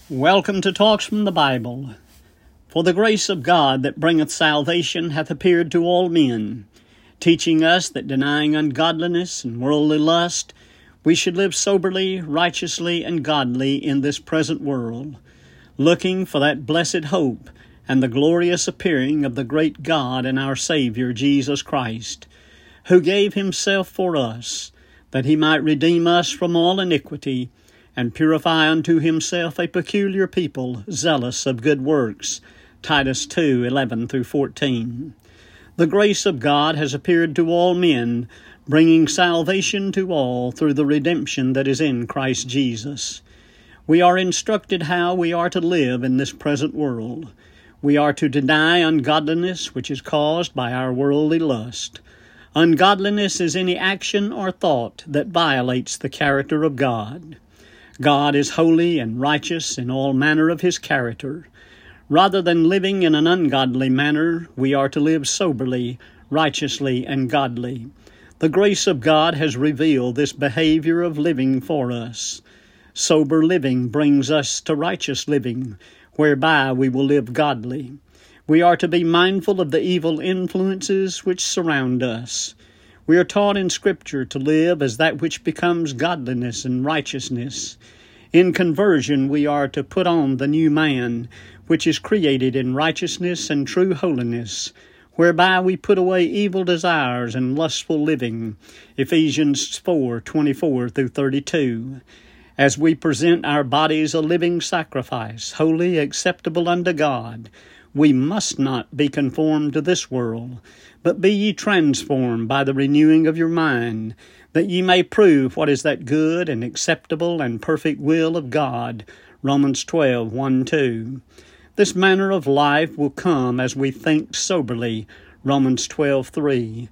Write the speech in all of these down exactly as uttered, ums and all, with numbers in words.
Welcome to Talks from the Bible. For the grace of God that bringeth salvation hath appeared to all men, teaching us that denying ungodliness and worldly lust, we should live soberly, righteously, and godly in this present world, looking for that blessed hope and the glorious appearing of the great God and our Savior Jesus Christ, who gave himself for us, that he might redeem us from all iniquity, and purify unto himself a peculiar people, zealous of good works. Titus two, eleven through fourteen. The grace of God has appeared to all men, bringing salvation to all through the redemption that is in Christ Jesus. We are instructed how we are to live in this present world. We are to deny ungodliness, which is caused by our worldly lust. Ungodliness is any action or thought that violates the character of God. God is holy and righteous in all manner of his character. Rather than living in an ungodly manner, we are to live soberly, righteously, and godly. The grace of God has revealed this behavior of living for us. Sober living brings us to righteous living, whereby we will live godly. We are to be mindful of the evil influences which surround us. We are taught in Scripture to live as that which becomes godliness and righteousness. In conversion, we are to put on the new man, which is created in righteousness and true holiness, whereby we put away evil desires and lustful living. Ephesians four, twenty-four through thirty-two. As we present our bodies a living sacrifice, holy, acceptable unto God, we must not be conformed to this world, but be ye transformed by the renewing of your mind, that ye may prove what is that good and acceptable and perfect will of God. Romans twelve, one, two. This manner of life will come as we think soberly. Romans twelve, three.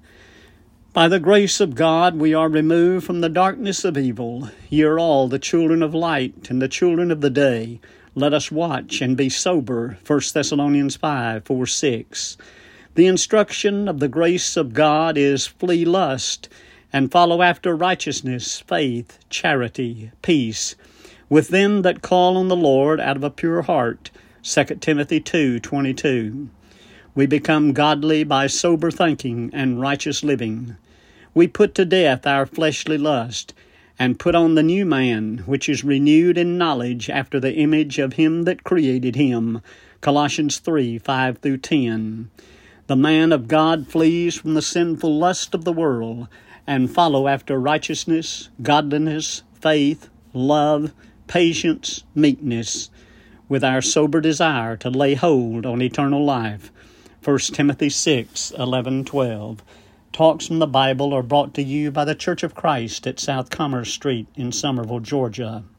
By the grace of God we are removed from the darkness of evil. Ye are all the children of light and the children of the day. Let us watch and be sober. First Thessalonians five, four, six. The instruction of the grace of God is flee lust, and follow after righteousness, faith, charity, peace, with them that call on the Lord out of a pure heart. Second Timothy two, twenty-two. We become godly by sober thinking and righteous living. We put to death our fleshly lust, and put on the new man, which is renewed in knowledge after the image of him that created him. Colossians three, five through ten. The man of God flees from the sinful lust of the world, and follow after righteousness, godliness, faith, love, patience, meekness, with our sober desire to lay hold on eternal life. First Timothy six, eleven, twelve. Talks from the Bible are brought to you by the Church of Christ at South Commerce Street in Summerville, Georgia.